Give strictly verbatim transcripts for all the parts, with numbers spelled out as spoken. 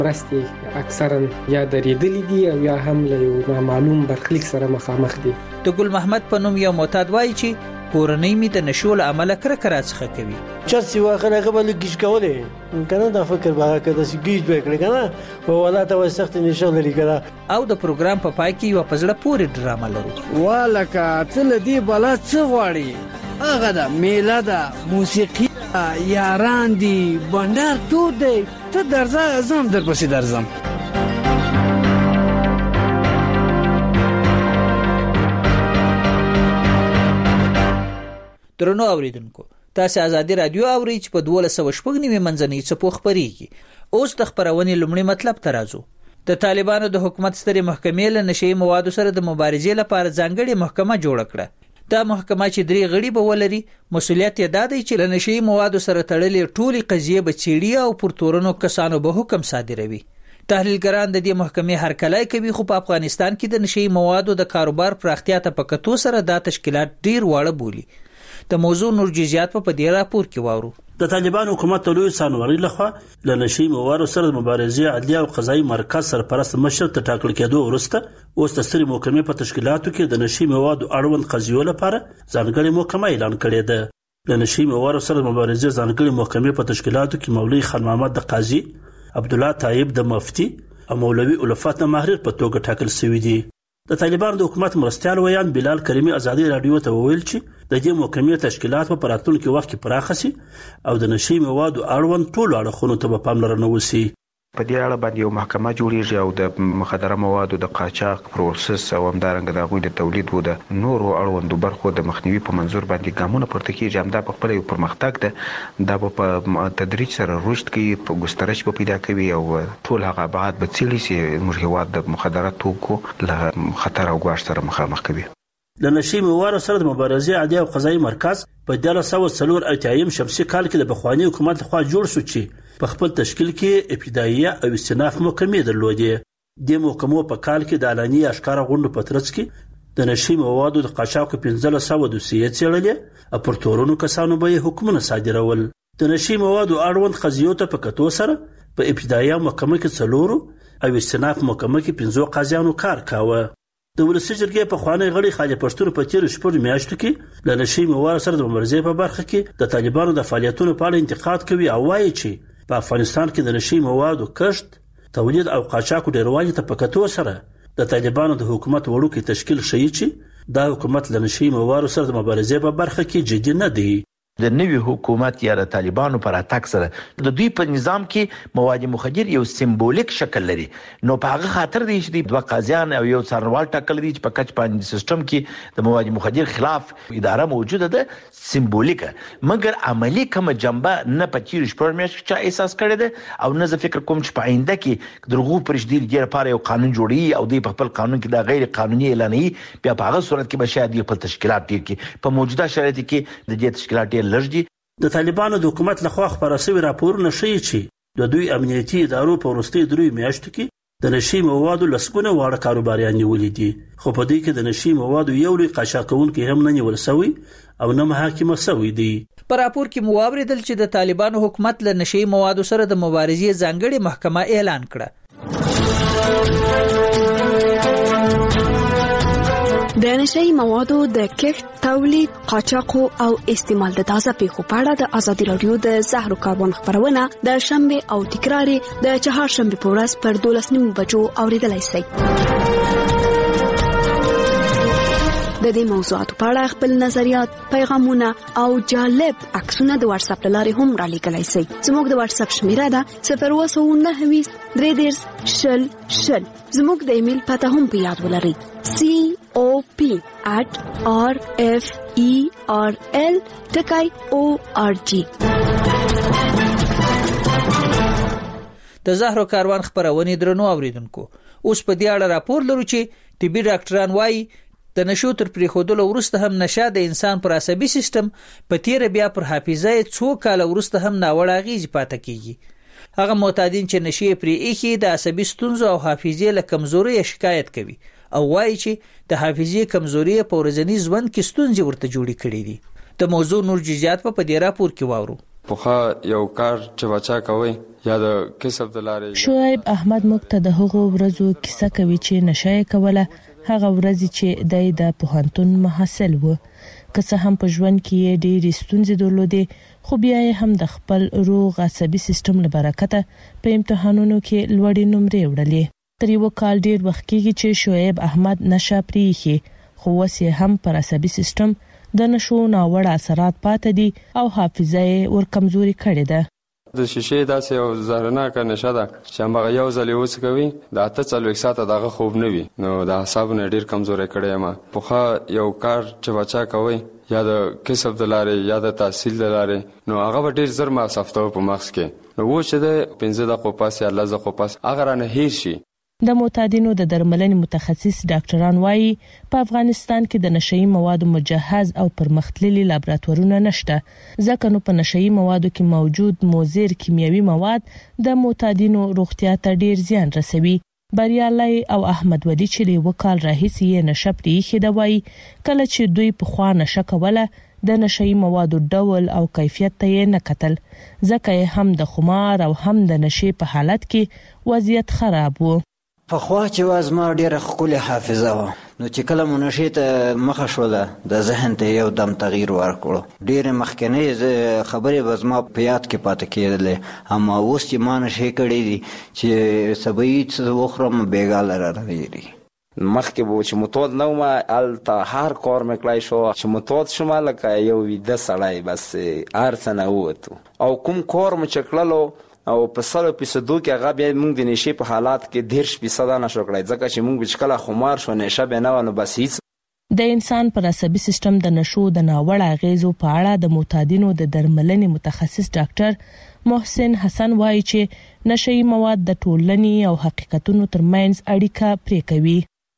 مرستې اکثرا یا درېدلې دي او یا هم له یو نامعلوم برخلیک سره مخامخ دي. د ګل محمد په نوم یو معتاد وایي چې کورنۍ می د نشو له امله کرکه راڅخه کوي. چرسي واخره غبل گیج کولې کنه دا فکر به کده سی گیج وکړي کنه او ولا ته سخت نشو لري کنه. او د پروګرام په پای کې یو پزړه پورې ډرامه لرو. والکه تل دی بلا څه غواړي هغه د میله د موسیقي یاران دی بندر تو دی ته درځه زم در پسې درځم. درنو اوریدونکو تاسو ازادي رادیو اورئ چې په دوه سوه شپږ نیمه منځنۍ څپو خبريږي. اوس د خبرونې لومړی مطلب ته راځو. د طالبانو د حکومت سترې محکمې له نشئی موادو سره د مبارزې لپاره ځانګړې محکمه جوړه کړه. دا محکمه چې درې غړي به ولري مسولیت یې دا دی چې له نشئی موادو سره تړلې ټولې قضیې به څېړي او پر تورنو کسانو به حکم صادروي. تحلیلګران د دې محکمې هرکلی کوي خو په افغانستان کې د نشئی موادو د کاروبار پراختیا ته په کتو سره دا تشکیلات ډیر واړه بولي. د موضوع نور جزئیات په دې راپور کې واورو. د طالبان حکومت له لوی سانوري لخوا له نشئی موادو سره د مبارزې عدلیه او قضایي مرکز سرپرست مشر ته ټاکل کېدو وروسته اوس د سترې محکمې په تشکیلاتو کې د نشئی موادو اړوند قضیو لپاره ځانګړې محکمه اعلان کړې ده. د نشئی موادو سره د مبارزې ځانګړې محکمې په تشکیلاتو کې مولوي خان محمد د قاضي، عبدالله طایب د مفتي او مولوي الفت محرر په توګه ټاکل شوی دي. د طالبانو د حکومت مرستيال ویان بلال کریمی ازادي رادیو ته وویل چې د دې محکمې تشکیلات په راتلونکي وخت کې پراخ شي او د نشئی موادو اړوند ټول اړخونو ته په پاملرنه وشي. په دې اړه باندې یو محکمه جوړیږي او د مخدره موادو د قاچاق پروسس او همدارنګه د غوي د تولید او د نورو اړوندو برخو د مخنیوي په منظور باندې ګامونه پورته کیږي. همدا په خپل یو پرمختګ ده دا په تدریج سره رشد کوي، په ګسترش په پیدا کوي او ټول هغه ابعاد به څیړي چې موږ هیواد د مخدره توکو له خطر او ګواښ سره مخامخ کوي. د نشئی موادو سره د مبارزې عدلیه او قضایي مرکز په دغه سوه څلور اتیایم شمسي کال کې د بخوانی حکومت لخوا جوړ شو چې په خپل تشکیل کې ابتدائیه او استئناف محکمې درلودې. د محکمو په کال کې د اعلاني اشکار غونډو په ترڅ کې د نشئی موادو د قاچاق پنځه سوه دوسیې څېړلې او پر تورونو کسانو به حکمونه صادرول. د نشئی موادو اړوند قضیو ته په کتو سره په ابتدائیه محکمه کې څلورو او استئناف محکمه کې پنځو قاضیانو کار کاوه. د ولسي جرګې په خوانی غړي خالد پښتون په تیر شپږ میاشتو کې د نشئی موادو سره د مبارزې په برخه کې د طالبانو د فعالیتونو په اړه انتقاد کوي او وایي چې په افغانستان کې د نشئی موادو کښت، تولید او قاچاق ډیروالي ته په کتو سره د طالبانو د حکومت وړوکی تشکیل شي چې دا حکومت له نشئی موادو سره د مبارزې په برخه کې جدي نه دی. د نوي حکومت یا د طالبانو پر اتاک سره د دوی په نظام کې مواد مخدر یو سمبولیک شکل لري. نو په هغه خاطر دی چې دوه قاضیان او یو څارنوال ټاکل دي چې په کچ باندې سیستم کې د مواد مخدر خلاف اداره موجوده ده سمبولیک، مګر عملی کوم جنبه نه پچیر شپږ چې احساس کړی ده او نه زه فکر کوم چې په آینده کې درغو پرشدي لپاره یو قانون جوړي او د خپل قانون کې د غیر قانوني اعلاني بیا په هغه صورت کې به شاید په تشکیلات ډیر کې په موجوده شرایطو کې د دې تشکیلات لږ. د طالبانو د حکومت لخوا خبره شوی راپورونه ښیي چې د دوی امنیتي ادارو په وروستیو دریو میاشتو کې د نشئی موادو لسګونه واړه کاروباریان نیولي دي، خو په دې کې د نشئی موادو یو لوی قاچاق کوونکی هم نه نیول شوی او نه محاکمه شوی دی. په راپور کې مو واوریدل چې د طالبانو حکومت له نشئی موادو سره د مبارزې ځانګړې محکمه اعلان کړه. د نشئی موادو د کښت، تولید، قاچاق او استعمال د تازه پیښو په اړه د ازادي رادیو د زهرو کاروان خبرونه د شنبه او تکرار د چهارشنبه په ورځ پر دولس نیمو بجو اوریدلای شئ. د دې موضوعاتو په اړه خپل نظریات، پیغامونه او جالب عکسونه د واتس اپ لارې هم را لیږلی شئ. زموږ د واتس اپ شمیره ده صفر اووه سوه نهه ویشت درې دېرش شل شل. زموږ د ایمیل پته هم په یاد ولرئ سی او پی at r f e r l ټکی او ار جی. د زهرو کاروان خبرونه درنو اوریدونکو اوس په دې اړه راپور لرو چې طبي ډاکټران وایي د نشو تر پریښودلو وروسته هم نشه د انسان پر عصبي سیستم په تیر بیا پر حافظه څو کال وروسته هم ناوړه اغیز پاتې کیږي. هغه معتادین چې نشي پرې ایخي د عصبي ستونزو او حافظې له کمزوري شکایت کوي او وایي چې د حافظې کمزوري په ورځني ژوند کې ستونزې ورته جوړې کړې دي. د موضوع نور جزئیات په دې راپور کې واورو. پوخا یو کار چې بچا کوي یا د کسب د لارې. شعیب احمد موږ ته د هغو ورځو کیسه کوي چې نشه کوله، هغه ورځ چې دای د پوهنتون محصل و. که څه هم په ژوند کې ډېرې ستونزې درلودې، خو بیا یې هم د خپل روغ عصبي سیستم له برکته په امتحانونو کې لوړې نمرې وړلې. تر یو کال ډېر وخت کېږي چې شعیب احمد نشه پرېښي، خو اوس یې هم پر عصبي سیستم د نشو ناوړه اثرات پاتې دي او حافظه یې ور کمزوري کړې ده. د شیشې داسې یو زهرناکه نشه ده چې هغه یو ځل یې وڅکوي د اته څلوېښت ساعته دغه خوب نه وي، نو د اعصابو نه ډېر کمزوری کړی یم. پخوا یو کار چې بچا کوئ یا د کسب د لارې یا د تحصیل د لارې، نو هغه به ډېر زر مصرفوه په مغز کې، نو اوس چې د پنځه دقیقو پس یا لس دقیقو پس هغه رانه هیر شي. د معتادینو د درملنې متخصص ډاکټران وایي په افغانستان کې د نشئی موادو مجهز او پرمختللي لابراتوارونه نشته، ځکه نو په نشئی موادو کې موجود مضر کیمیاوي مواد د معتادینو روغتیا ته ډیر زیان رسوي. بریالي او احمد ولی چې له وکال راهیسي نشه پریخي دا وایي کله چې دوی په خوا نشه کوله د نشئی موادو ډول او کیفیت ته نه کتل، ځکه هم د خمار او هم د نشې په حالت کې وضعیت خراب وو. په خوا چې وازما ډیره خولي حافظه و، نو چې کله منشي ته مخه شوله د ذهن ته یو دم تغییر ورکړو. ډیره مخکنی خبرې وازما په یاد کې پاتې کېدلې، اما اوس چې ما نشي کړې دي چې سبي څه وخرم بیګاله را راغلي. مخکې به چې متود نه وم هلته هر کار مې کړی شو، چې متود شوم لکه یو ویده سړی، بس هر څه نه ووتو او کوم کار مو چې کړلو او په سلو فیصدو کې هغه بیا موږ د نشې په حالات کې دېرش فیصده نشو کړی، ځکه چې موږ چې کله خمار شو نشه به نه و، نو بس هیڅ. د انسان پر عصبي سیستم د نشو د ناوړه اغیزو په اړه د معتادینو د درملنې متخصص ډاکټر محسن حسن وایي چې نشئی مواد د ټولنې او حقیقتونو ترمنځ اړیکه پرې کوي.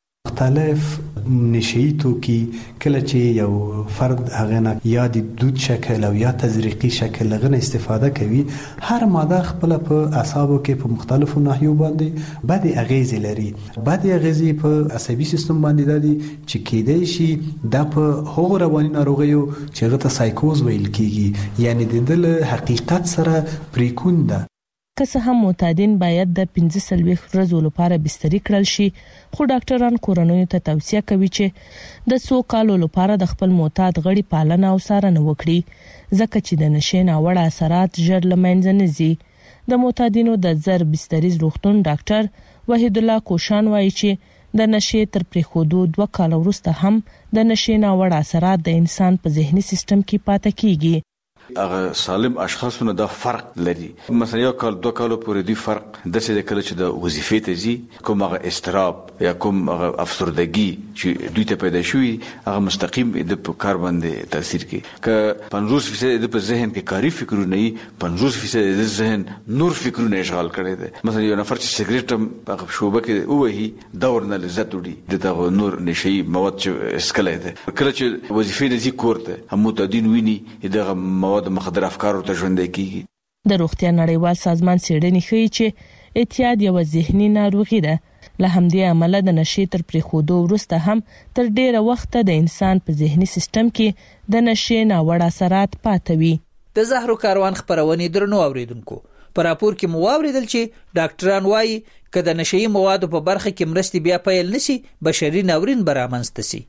مختلف نشئی توکي کله چې یو فرد هغه نه یا د دود شکل او یا تزریقي شکل غن استفاده کوي، هر ماده خپل په اعصابو کې په مختلفو ناحیو باندې بعد اغیز لري. بعد اغیز په عصبي سیستم باندې دي چې کېدای شي د په هغو رواني ناروغیو چې هغه ته سایکوز ویل کیږي، یعنی د دل حقیقت سره پریکون ده. که څه هم معتادین باید د پنځه څلوېښت ورځو لپاره بستري کړل شي، خو ډاکټران کورنیو ته توصیه کوي چې د څو کالو لپاره د خپل معتاد غړي پالنه او څارنه وکړي، ځکه چې د نشې ناوړه اثرات ژر له منځه نه ځي. د معتادینو د زر بستریز روغتون ډاکټر وحید الله کوشان وایي چې د نشې تر پریښودو دوه کال وروسته هم د نشې ناوړه اثرات د انسان په ذهني سیستم کې پاتې کیږي. هغه سالم اشخاصونه د فرق لري، مثلا یو کال دوه کالو پورې دی فرق د څه د کله چې د وظیفې ته ځي، کوم هغه استراب یا کوم هغه افسردګي چې دوی ته پیدا شوی هغه مستقیم د کار باندې تاثیر کوي. که پنځوس فیصد د په ذهن کې کاری فکرونه وي، پنځوس فیصد د ذهن نور فکرونه اشغال کړي دي. مثلا یو نفر چې سیګریټ په شوبه کې ووهي دا ورنه لذت وړي، دغه نور نشئی مواد چې اسکلای دي. کله چې وظیفې د ذکر ته هم متدین ویني دغه مواد د مخدر افکارو ته ژوندۍ کیږي. د روغتیا نړیوال سازمان څېړنې ښیي چې اعتیاد یو ذهني ناروغي ده. له همدې امله د نشې تر پریښودو وروسته هم تر ډیره وخته د انسان په ذهني سیستم کې د نشې ناوړه اثرات پاتې وي. د زهرو کاروان خبرونې درنو اوریدونکو، په راپور کې مو واوریدل چې ډاکټران وایي که د نشئی موادو په برخه کې مرستې بیا پیل نشي، بشري ناورین به رامنځته شي.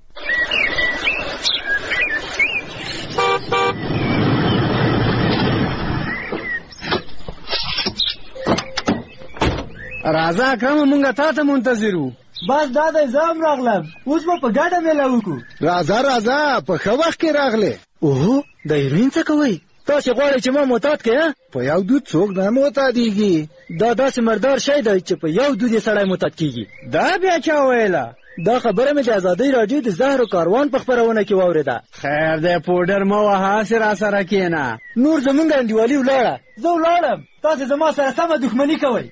راځه اکرم مونږه تا ته منتظر وو. بس دا د زام راغلم، اوس به په ګډه میله وکړو. راځه راځه په ښه وخت کې راغلې. اوهو د هیروین څه کوئ؟ تاسې غواړئ چې ما معتاد کړې؟ په یو دود څوک نه معتادېږي. دا داسې مردار شی دی چې په یو دود یې سړی معتاد کېږي. دا بیا چا ویله؟ دا خبره مې د ازادۍ راډیو د زهرو کاروان په خپرونه کې واورېده. خیر دی پوډر مه وهه، هسې راسره کښېنه. نور زمونږ انډیوالي ولاړه، زه ولاړم، تاسې زما سره سمه دښمني کوئ.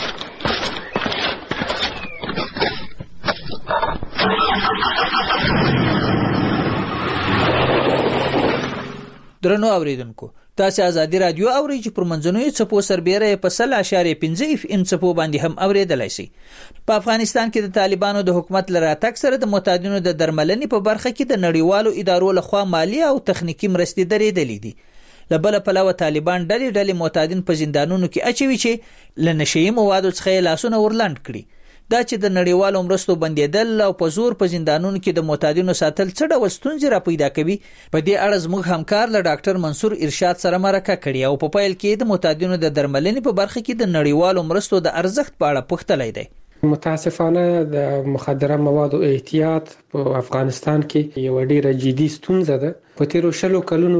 درنو اوریدونکو، تاسو ازادي رادیو اورئ چې پر منځنوي څپو سربېره په سل اشاریه پنځه اف ام څپو باندې هم اوریدلای شي. په افغانستان کې د طالبانو د حکومت لراتګ سره د معتادینو د درملنې په برخه کې د نړیوالو ادارو لخوا مالی او تخنیکی مرستې درېدلې دي. لبل پلوه طالبان ډلې ډلې معتادین په زندانونو کې اچوي چې لنشي موادو څخه لاسونه ورلاند کړي. دا چې د نړیوالو مرستو بندیدل او په زور په زندانونو کې د معتادینو ساتل څه ډول ستونزې را پیدا کوي، په دې اړه زموږ همکار له ډاکټر منصور ارشاد سره مرکه کړې او په پیل کې د معتادینو د درملنې په برخه کې د نړیوالو مرستو د ارزښت په اړه پوښتلی دی. متاسفانه د مخدره موادو احتیاط په افغانستان کې یو ډیره جدي ستونزه ده. په تیرو شلو کلونو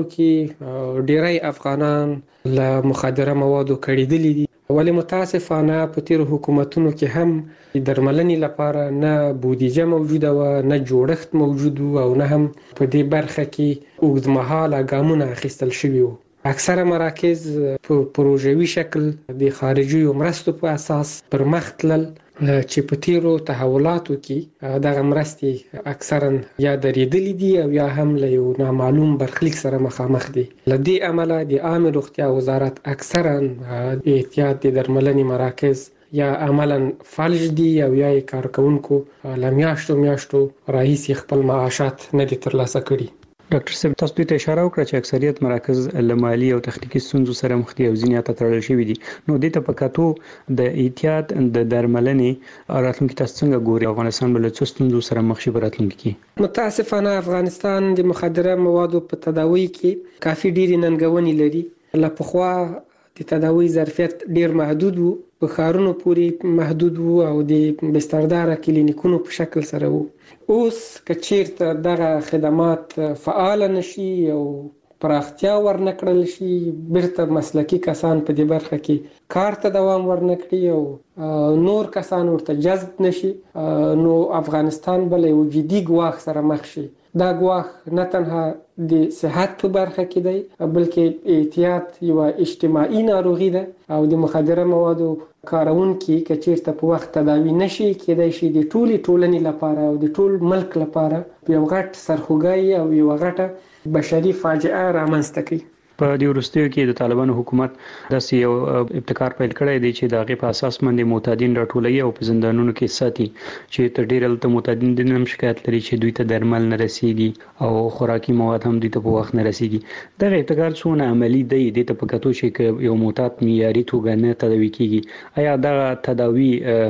کې ډیری افغانان له مخدره موادو کړیدلي دي، ولی متاسفانه په تیرو حکومتونو کې هم درملنې لپاره نه بودیجه موجوده و، نه جوړښت موجود و او نه هم په دې برخه کې اوږدمهاله ګامونه اخیستل شوي وو. اکثره مراکز په پروژوي شکل د خارجي مرستو په اساس پر مخ تلل چې په تیرو تحولاتو کې دغه مرستې اکثرا یا درېدلې دي او یا هم له یو نامعلوم برخلیک سره مخامخ دي. له دې امله د عامه روغتیا وزارت اکثرا احتیاط د درملنې مراکز یا عملا فلج دي او یا کارکونکو له میاشتو میاشتو راهیسې خپل معاشات نه دي ترلاسه کړي. ډاکټر صاحب، تاسو ته اشاره وکړه چې اکثریت مراکز له مالی او تخنیکی ستونزو سره مخ دي او ځینې ته تړل شوي دي. نو دې ته په کتو د احتیاط د درملنې راتلونکي تاسو څنګه ګوري؟ افغانستان بل څه ستونزو سره مخ شي په راتلونکي کې؟ متاسفانه افغانستان د مخدره موادو په تداوی کې کافي ډېرې ننګونې لري. له پخوا د تداوی ظرفیت ډېر محدود وو، په ښارونو پورې محدود وو او د بسترداره کلینیکونو په شکل سره وو. اوس که چیرته دغه خدمات فعال نشي او پراختیا ورنکړل شي، بیرته مسلکی کسان په دې برخه کې کار ته دوام ورنکړي او نور کسان ورته جذب نشي، نو افغانستان بل یو جدي ګواښ سره مخ شي. دا ګواښ نه تنها د صحت په برخه کې دی بلکې احتیاط یو اجتماعي ناروغي ده او د مخدره موادو کارونکي که چیرته په وخت تداوی نشي کېدای شي د ټولې ټولنې لپاره او د ټول ملک لپاره یو غټ سرخوږی او یو غټه بشري فاجعه رامنځته کوي. په دې وروستیو کې د طالبانو حکومت داسې یو ابتکار پیل کړی دی چې د هغې په اساس باندې معتادین راټولوي او په زندانونو کې ساتي، چې تر ډېره دلته معتادین د هم شکایت لري چې دوی ته درمل نه رسیږي او خوراکي مواد هم دوی ته په وخت نه رسیږي. دغه ابتکار څونه عملي دی؟ دې ته په کتو چې یو معتاد معیاري توګه نه تداوي کېږي، آیا دغه تداوي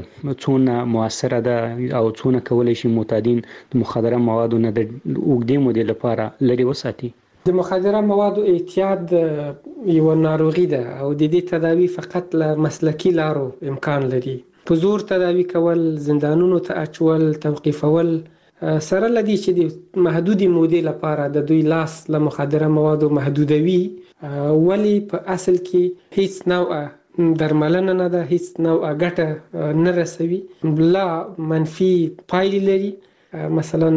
څونه مؤثره ده او څونه کولی شي معتادین د مخدره موادو نه د اوږدې مودې لپاره لرې وساتي؟ د مخدره موادو احتیاط یو ناروغي ده او د دې تداوی فقط له مسلکی لارو امکان لري. په زور تداوی کول، زندانونو ته اچول، توقیفول سره لدی چې د محدودي مودې لپاره د دوی لاس له مخدره موادو محدودوي، ولی په اصل کې هیڅ نوع درملنه نه ده، هیڅ نوع ګټه نه رسوي، لا منفي پایلې لري. مثلا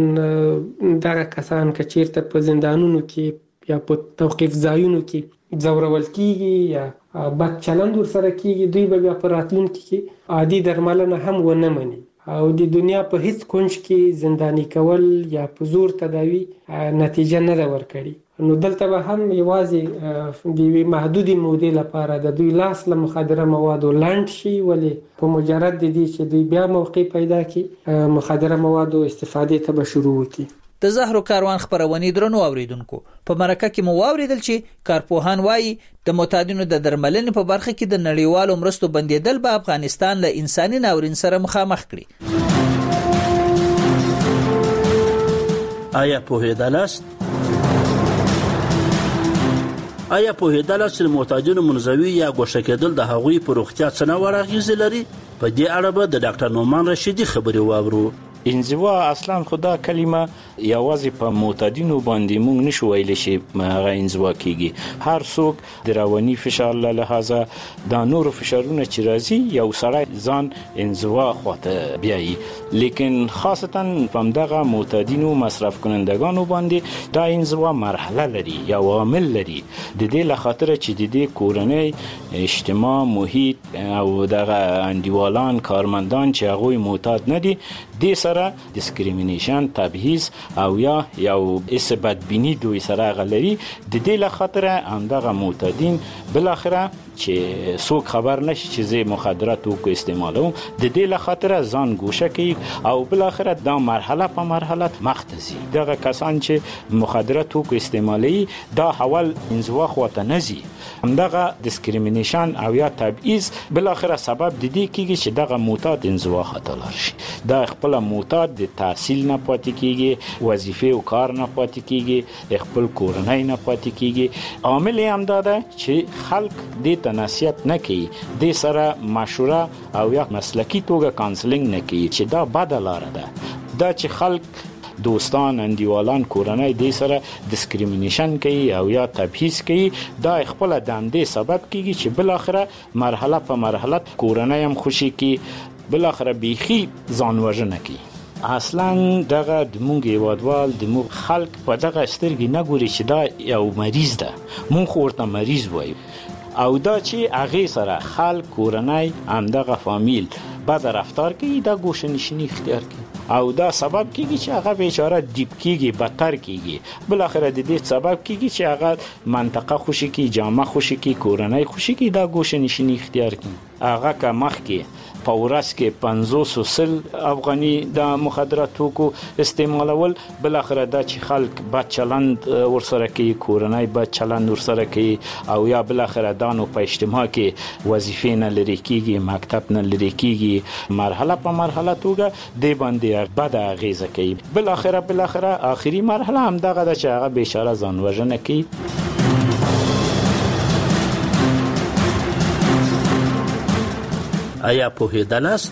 دغه کسان که چیرته په زندانونو کې یا په توقیف ځایونو کې ځورول کیږي یا بد چلند ورسره کیږي، دوی به بیا په راتلونکي کې عادي درملنه هم ونه مني او د دنیا په هیڅ کونج کې زندانی کول یا په زور تداوی نتیجه نه ده ورکړي. نو دلته به هم یوازې د یوې محدودې مودې لپاره د دوی لاس له مخدره موادو لنډ شي، ولې په مجرد د دې چې دوی بیا موقع پیدا کړي مخدره موادو استفادې ته به شروع وکړي. د زهرو کاروان خبرونې درنو اوریدونکو، په مرکه کې مو واوریدل چې کارپوهان وایي د معتادینو د درملنې په برخه کې د نړیوالو مرستو بندیدل به افغانستان له انساني ناورین سره مخامخ کړي. آیا پوهېدلاست آیا پوهېدلاست چې د معتادینو منزوي یا ګوښه کېدل د هغوی په روغتیا څه نوع اغېزې لري؟ په دې اړه به د ډاکټر نعمان رشیدي خبرې واورو. انزوا اصلا خدا کلمه یوازې په معتادینو باندې مونږ نشو ویلی چې هغه انزوا کیږي. هر څوک د رواني فشار له لحاظه دا نور فشارونه چې راځي یو سړی ځان انزوا خواته بیایي، لیکن خاصتا په دغه معتادینو مصرف کنندگانو باندې دا انزوا مرحله لري یا عامل لري. د دې لخاطر چې د دې کورنۍ اجتماع محیط او دغه انډیوالان کارمندان چې هغه معتاد نه دي، د سره سره ډیسکریمینیشن، تبعیض او یا یو اس بدبینی دوی سره غلري. د دې لخاطر همدغه معتادین بالاخره چې څوک خبر نشي چې زه مخدرات او استعمالوم، د دې لخاطر ځان ګوشه کوي او بالاخره دا مرحله په مرحله مختزي. دغه کسان چې مخدرات او استعمالي دا حوال انزوا خواته نزي، همدغه ډیسکریمینیشن او یا تبعیض بالاخره سبب د دې کیږي چې دغه معتاد انزوا خطا لري. دا خپل معتاد د تحصیل نه پاتې کیږي، وظیفه او کار نه پاتې کیږي، خپل کورنۍ نه پاتې کیږي. عامل هم دا ده چې خلک دې ته نصیحت نه کوي، د سره مشوره او یا مسلکی توګه کانسلینګ نه کوي چې دا بد لاره ده. دا چې خلک دوستان، اندیوالان، کورنۍ دې سره ډیسکریمینیشن کوي او یا تبعیض کوي، دا خپل دندې سبب کیږي چې بالاخره مرحله په مرحله کورنۍ هم خوشي کی، بالاخره بیخي ځان وژنه کوي. اصلا دغه د مونږ هیوادوال د مونږ خلک په دغه سترګې نه ګوري چې دا یو مریض ده، مونږ ورته مریض وایو او دا چې هغه سره خلک کورنۍ همدغه فامیل بد رفتار کوي، دا ګوشه‌نشیني اختیار کوي او دا سبب کیږي چې هغه بیچاره دیپ کیږي، بدتر کیږي. بالاخره د دې سبب کیږي چې هغه منطقه خوشي کی، جامعه خوشي کی، کورنۍ خوشي کی، دا ګوشه‌نشیني اختیار کوي. هغه که مخکې په ورځ کې پنځوس او سل افغاني د مخدراتو کو استعمالول، بالاخره دا چې خلک بد چلند ورسره کوي، کورنۍ بد چلند ورسره کوي او یا بالاخره دا نو په اجتماع کې وظیفې نه لري کیږي، مکتب نه لري کیږي، مرحله په مرحله توګه د باندې بد اغیزه کوي. بالاخره بالاخره آخري مرحله هم دغه ده چې هغه بیچاره ځان وژنه کوي. آیا پوهیدلاست؟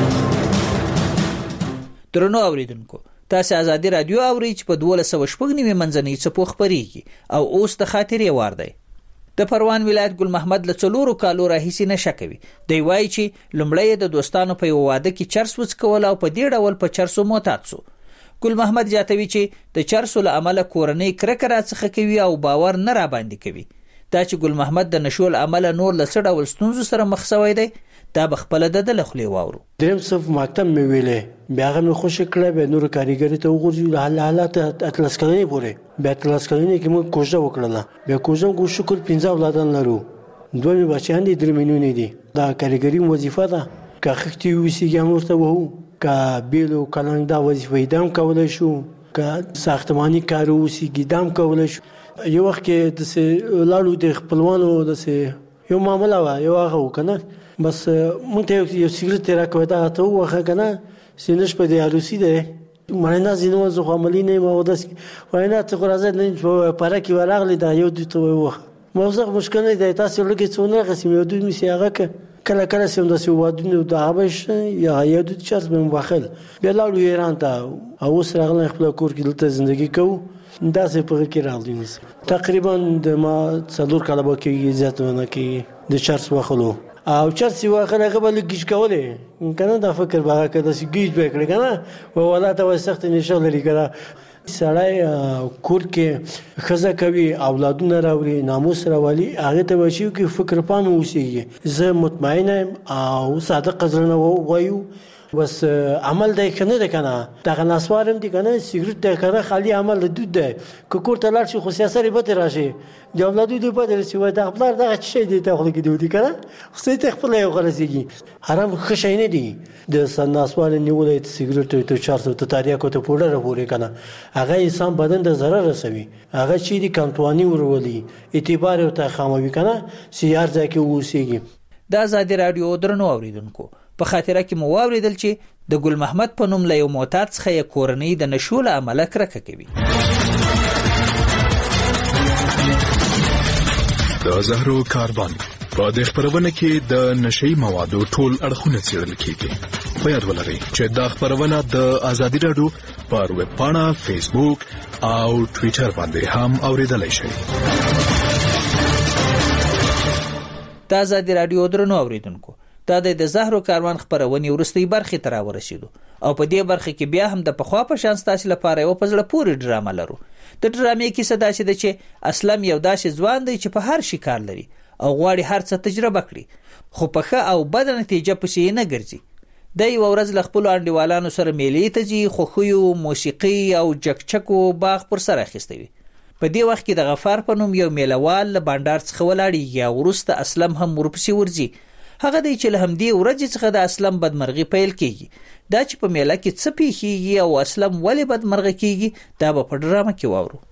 درنو اوریدونکو، تاسو ازادي رادیو اورئ چې په دوله سوه شپږ نیمه منځنۍ څپو خپرېږي او اوس د خاطرې وار دی. د پروان ولایت ګل محمد له څلورو کالو راهیسې نشه کوي. دی وایي چې لومړی د دوستانو په یو واده کې چرس وڅکول او په دې ډول په چرسو معتاد سو. ګل محمد جاتوي چې د چرسو له امله کورنۍ کرکه راڅخه کوي او باور نه را باندې کوي. دا چې ګل محمد د نشو له امله نور له څه ډول ستونزو سره مخ شوی دی، دا بخپله د د لخلې واورو. دریم صف مکتب مې ویلې، بیا هغه مې خوشې کړی، بیا نورو کاریګرۍ ته وغورځېدو له حالات اتلس کلنۍ پورې. بیا اتلس کلنۍ کې موږ کوژده وکړله، بیا کوژده موږ شکر پنځه اولادان لرو، دوه مې بچیان دي، درې مې نونې دي. دا کاریګري وظیفه ده، که خښتې ویسېږي هم ورته وهو، که بیل او کلنګ دا وظیفه یې دا هم کولی شو، که ساختماني کار وسیږي دا هم کولی شو. یو وخت کې داسې لاړو د خپلوانو داسې یو معامله وه، یو هغه و که نه، بس مونږ ته یو سیګرټ یې راکوی، دغه ته ووهه که نه، سینش په دې عروسي دی، مړی نه ځینې وه، زه خو عملي نه یم او داسې وایي نه ته خو راځه نه په پره کې ورغلې دا یو دوی ته ووهه. موضوع مشکل نه دی، تاسې لږې څه ونه اخېستم، یو دوی مې سي هغه که کله کله سي هم داسې وادونه د هغه به شته یا یو دوی چرس به مې بخل. بیا لاړو ایران ته او اوس راغلی خپله کور کې دلته زندګي کوو، داسې په هغه کې راغلی اوس تقریبا د ما څلور کاله به کېږي، زیات به نه کېږي د چرس وخلو. او چرس یې واخل هغه به لږ ګیج کولی که نه، دا فکر به هغه که داسې ګیج به یې کړی که نه، والله ته وایي سخته نشه لري که نه. سړی کور کې ښځه کوي، اولادونه راوړي، ناموس راولي، هغې ته به چې فکر پان اوسېږي. زه مطمئنه یم او صادقه زړه نه وایو، بس عمل دی که نه دی که نه، دغه نسوار هم دی که نه، سیګرټ دی که نه، خالي عمل د دود دی. که کور ته لاړ شي خو سیاست یې بتې راشي، د اولادو دې بتې راشي، وایي دغه پلار دغه څه شی دی ته خوله کې دودي که نه، خو څه ته خپله یې غرضېږي. حرام ښه شی نه دی، د نسوار نیولی ته سیګرټ ته چرسو ته تاریاکو ته پوډره پورې که نه، هغه انسان بدن ته ضرر رسوي. هغه چې دي کانتواني ورولي، اعتبار یې ورته خاموي که نه، چې هر ځای کې واوسېږي. د ازادي راډیو درنو اوریدونکو، په خاطره کې مو واوریدل چې د ګل محمد په نوم له یو معتاد څخه یې کورنۍ د نشو له امله کرکه کوي. د زهرو کاروان په دې خپرونه کې د نشئی موادو ټول اړخونه څېړل کیږي. په یاد ولرئ چې دا خپرونه د ازادي راډیو پر ویب پاڼه، فیسبوک او ټویټر باندې هم اوریدلای شئ. د ازادي راډیو درنو اوریدونکو، دا د زهرو کاروان خپرونې وروستۍ برخې ته راورسېدو او په دې برخه کې بیا هم د پخوا په شان ستاسې لپاره یو په زړه پورې ډرامه لرو. د ډرامې کیسه داسې ده چې اسلم یو داسې ځوان دی چې په هر شي کار لري او غواړي هر څه تجربه کړي، خو په ښه او بده نتیجه پسې یې نه ګرځي. د یو ورځ ل خپل انډیوالانو سره میلې ته ځي، خوخیو، موسیقي او جکچکو باغ پر سر اخیسته وي. په دې وخت کې د غفار په نوم یو میلوال له بانډار څخه ولاړیږي او وروسته اسلم هم ورپسې ورځي. هغه دی چې له همدې ورځې څخه د اسلم بدمرغي پیل کیږي. دا چې په میله کې څه پیښیږي او اسلم ولې بدمرغه کیږي دا به په ډرامه کې واورو.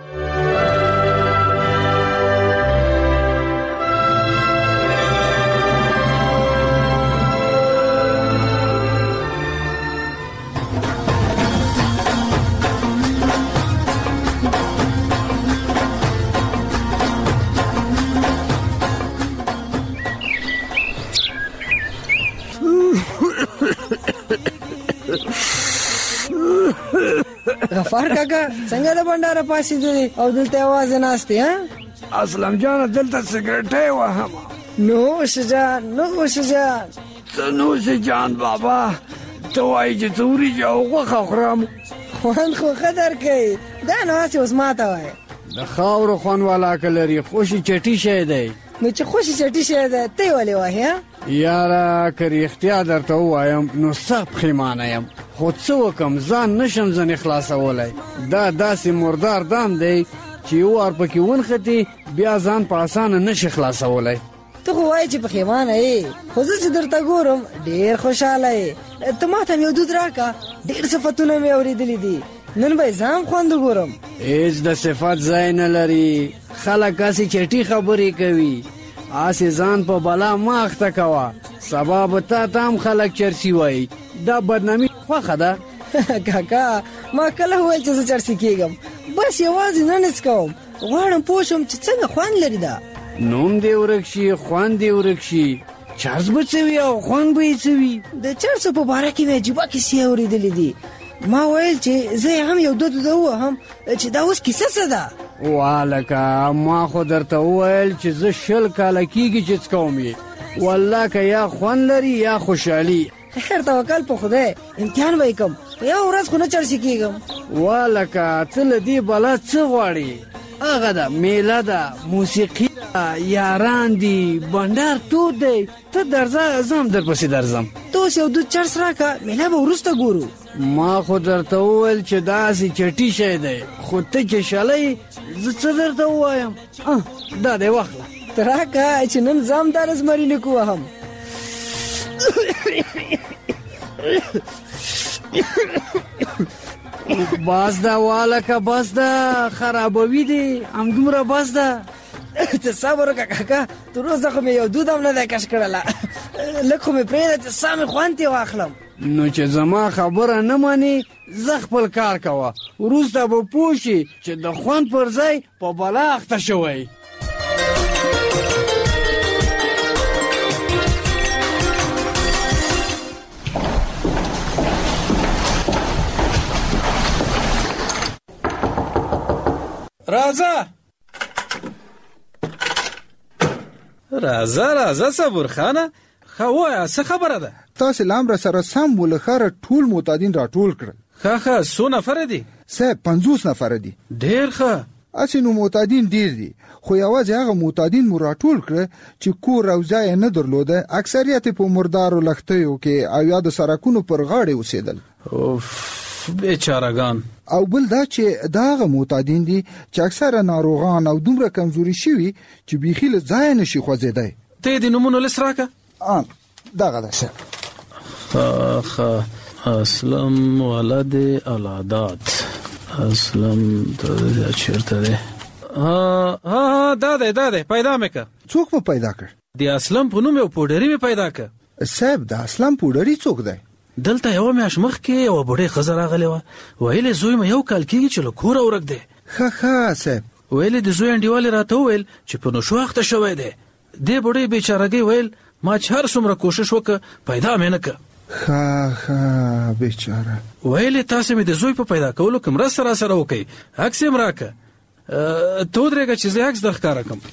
غفار کاکا څنګه د بنداره پاسې دی او دلته आवाज ناشته ها؟ اسلم جان دلته سیګریټ وهم. نو شجان نو شجان نو شجان بابا ته وایي چې توري جو غوښه خورم. خوان خو قدر کوي دا نو هسې اوس ماته وایي د خاورو خوان والا کلري خوشي چټي شی دی. نو چې خوشي چټي شی دی ته ولې وایې؟ یاره که رښتیا درته ووایم نو سخت پښیمانه یم، خو څه وکم ځان نشم ځنې خلاصولی. دا داسې مردار دام دی چې یو وار پکې ونښتې بیا ځان په اسانه نشي خلاصولی. ته خو وایې چې پښیمانه یې، خو زه چې درته ګورم ډېر خوشحاله یې. ته ما ته یو دود راکړه، ډېر صفتونه مې اورېدلي دي، نن به یې ځان خوند وګورم. هېڅ د صفت ځای نه لري، خلک هسې چټي خبرې کوي. آسې ځان په بلا ما اخته کوه، سبا به تا ته هم خلک چرسي وایي. دا بدنامي خوښه ده. کاکا ما کله وویل چې زه چرسي کېږم، بس یوازې نن هېڅ کوم، غواړم پوه شم چې څنګه خوند لري. دا نوم دې ورک شي، خوند دې ورک شي، چرس به څه وي او خوند به یې څه وي. د چرسو په باره کې مې عجیبه کیسې اورېدلې دي. ما ویل چې زه هم یو دو دو ووهم چې دا اوس کیسه څه ده. والکه ما خو درته وویل چې زه شل کاله کېږي چې څکوم یې، والله که یا خوند لري یا خوشحالي. خیر توکل په خدای، امتحان به یې کوم، یو ورځ خو نه چرسي کېږم. والکه ته له دې بلا څه غواړې؟ هغه ده میله ده، موسیقي ده، یاران دي، بنډار تود دی. ته درځه زه هم درپسې درځم. ته اوس یو دود چرس راکړه، میله به وروسته ګورو. ما خو درته وویل چې داسې چټي شی دی، خو ته چې شلی زه څه درته ووایم؟ دا دی واخله. ته راکړه چې نن زه هم دا رزمري لیک ووهم. بس ده والکه بس ده، خرابوي دي همدومره بس ده. ته صبر وکړه کاکا، تر اوسه خو مې یو دود هم نه دی کش کړله. لږ خو مې پرېږده چې سا مې خوند ترې واخلم. نو چې زما خبره نه منې زه خپل کار کوه، وروسته به پوه شي چې د خوند پر ځای په بلا اخته شوی. راځه راځه راځه صبر خانه، ښه وایه څه خبره ده؟ تاسې لام را سره سم ولخره ټول معتادین را ټول کړل. ښه ښه څو نفره دي؟ صاحب پنځوس نفره دي. ډېر ښه. هسې نو معتادین ډېر دي، خو یوازې هغه معتادین مو را ټول کړه چې کور او ځای نه درلوده، اکثریت په مردارو لښتیو کې او یا د سړکونو پر غاړې اوسېدل. اوف بیچارهګان. او بل دا چې دا هغه معتادین دي چې اکثره ناروغان او دومره کمزوري شوي چې بیخي له ځایه نشي خوځېدی. ته یې د نومونو لیست راکړه. ان دغه ده صاحب. ښه ښه اسلم ولد العادات. اسلم دا چیرته دی؟ ها ها دا دی دا دی پیدا مې که. څوک په پیدا کړ؟ د اسلم په نوم یو پوډري مې پیدا که. صاحب د اسلم پوډري څوک دی؟ دلته یوه میاشت مخکې یوه بوډۍ ښځه راغلې وه، ویلې زوی مې یو کال کېږي چې له کوره ورک دی. ښه ښه صاحب. ویلې د زوی انډیوالې راته وویل چې په نشو اخته شوی دی. دې بوډۍ بیچارهګۍ ویل ما چې هر څومره کوشش وکړه پیدا مې نه که. ښه ښه بیچاره. ویلې تاسې مې د زوی په پیدا کولو کې مرسته را سره وکړئ، عکس یې م راکړه. ته ودرېږه چې زه عکس در ښکاره کړم.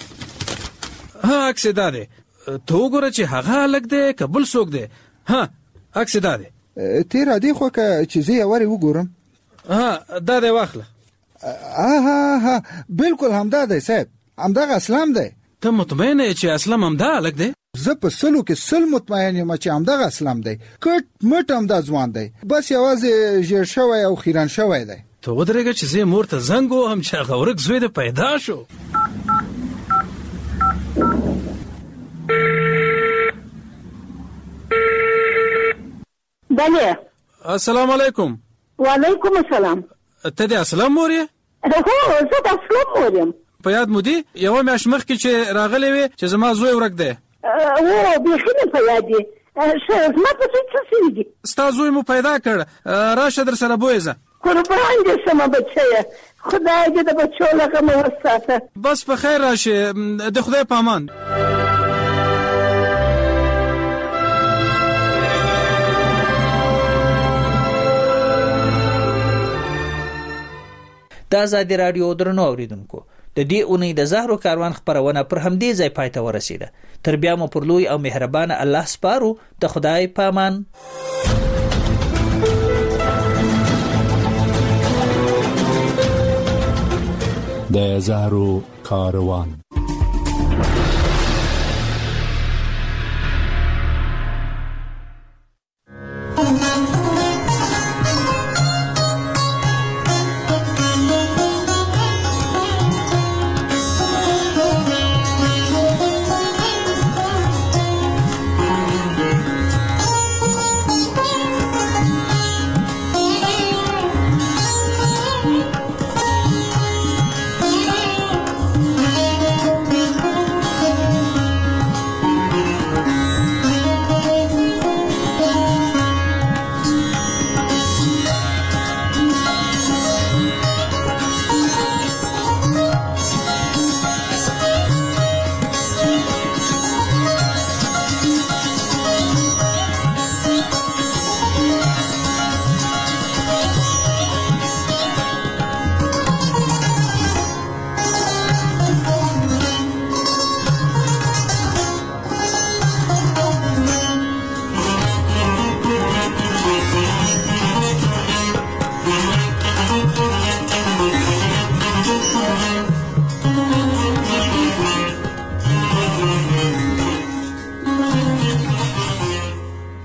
ها عکس یې دا دی، ته وګوره چې هغه هلک دی که بل څوک دی. ها عکس یې دا دی. ته را دې خوا که چې زه یې ورې وګورم. ها دا دی واخله. ها ها ها بالکل همدا دی صاحب، همدغه اسلام دی. ته مطمئن یې چې اسلم همدا هلک دی؟ زه په سلو کې سل مطمئن یم چې همدغه اسلم دی. کټ مټ همدا ځوان دی، بس یوازې ژیړ شوی او خیرن شوی دی. ته ودرېږه چې زه مور ته زنګ وهم چې هغه ورک زوی دې پیدا شو. بله. السلام علیکم. وعلیکم السلام. ته د اسلم مور یې؟ هو زه د اسلم مور یم. په یاد مو دي یوه میاشت مخکې چې راغلی وې چې زما زوی ورک دی؟ او بیخي مې په یاد دي. ښه زما په څه څه سوي دي؟ ستا زوی مو پیدا کړ، راشه در سره بویزه. قربان دې شمه بچیه، خدای دې د بچو له غمه وساته. بس په خیر راشه، د خدای په امان. د آزادي رادیو درنو اوریدونکو، د دې اونۍ د زهرو کاروان خبرونه پر همدې ځای پای ته ورسیده. تر بیا مو پر لوی او مهربان الله سپارو. د خدای په امان. د زهرو کاروان.